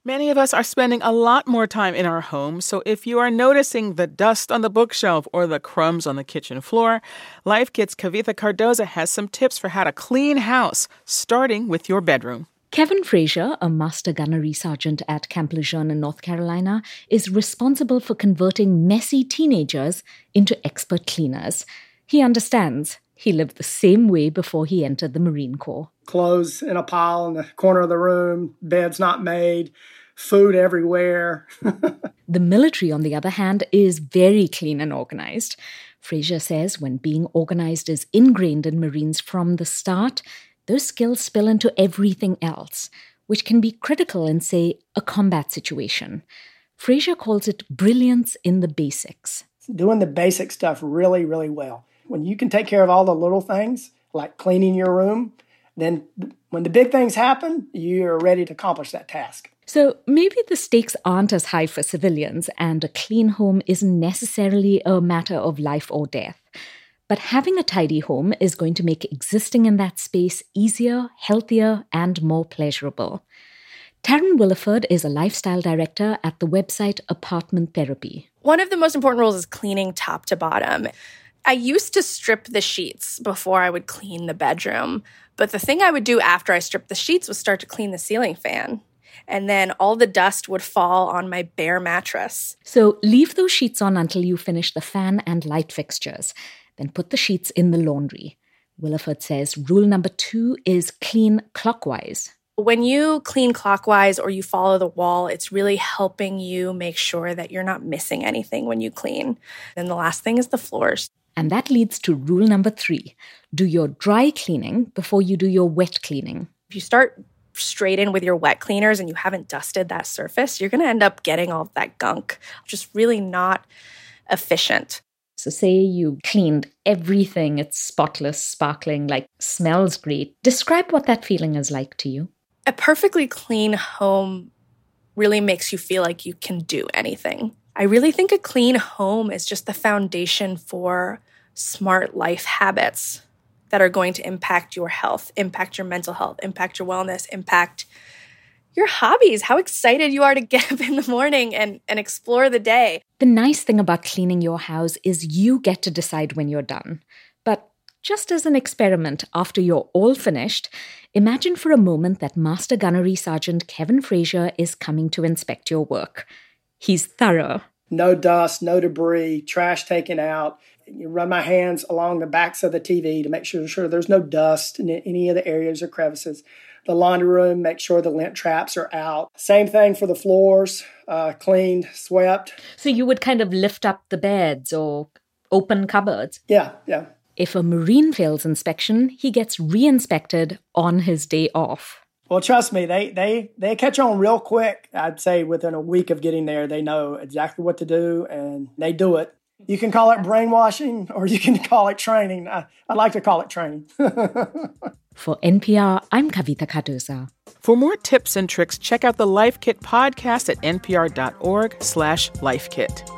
Many of us are spending a lot more time in our homes, so if you are noticing the dust on the bookshelf or the crumbs on the kitchen floor, Life Kit's Kavitha Cardoza has some tips for how to clean house, starting with your bedroom. Kevin Frazier, a master gunnery sergeant at Camp Lejeune in North Carolina, is responsible for converting messy teenagers into expert cleaners. He understands. He lived the same way before he entered the Marine Corps. Clothes in a pile in the corner of the room, beds not made, food everywhere. The military, on the other hand, is very clean and organized. Frazier says when being organized is ingrained in Marines from the start, those skills spill into everything else, which can be critical in, say, a combat situation. Frazier calls it brilliance in the basics. Doing the basic stuff really, really well. When you can take care of all the little things, like cleaning your room, then when the big things happen, you're ready to accomplish that task. So maybe the stakes aren't as high for civilians, and a clean home isn't necessarily a matter of life or death. But having a tidy home is going to make existing in that space easier, healthier, and more pleasurable. Taryn Williford is a lifestyle director at the website Apartment Therapy. One of the most important rules is cleaning top to bottom. I used to strip the sheets before I would clean the bedroom, but the thing I would do after I stripped the sheets was start to clean the ceiling fan. And then all the dust would fall on my bare mattress. So leave those sheets on until you finish the fan and light fixtures. Then put the sheets in the laundry. Williford says rule number 2 is clean clockwise. When you clean clockwise or you follow the wall, it's really helping you make sure that you're not missing anything when you clean. And the last thing is the floors. And that leads to rule number 3. Do your dry cleaning before you do your wet cleaning. If you start straight in with your wet cleaners and you haven't dusted that surface, you're going to end up getting all of that gunk. Just really not efficient. So say you cleaned everything, it's spotless, sparkling, like smells great. Describe what that feeling is like to you. A perfectly clean home really makes you feel like you can do anything. I really think a clean home is just the foundation for smart life habits that are going to impact your health, impact your mental health, impact your wellness, impact your hobbies, how excited you are to get up in the morning and explore the day. The nice thing about cleaning your house is you get to decide when you're done. But just as an experiment, after you're all finished, imagine for a moment that Master Gunnery Sergeant Kevin Frazier is coming to inspect your work. He's thorough. No dust, no debris, trash taken out. You run my hands along the backs of the TV to make sure there's no dust in any of the areas or crevices. The laundry room, make sure the lint traps are out. Same thing for the floors, cleaned, swept. So you would kind of lift up the beds or open cupboards? Yeah. If a Marine fails inspection, he gets re-inspected on his day off. Well, trust me, they catch on real quick. I'd say within a week of getting there, they know exactly what to do, and they do it. You can call it brainwashing, or you can call it training. I like to call it training. For NPR, I'm Kavitha Cardoza. For more tips and tricks, check out the Life Kit podcast at npr.org/lifekit.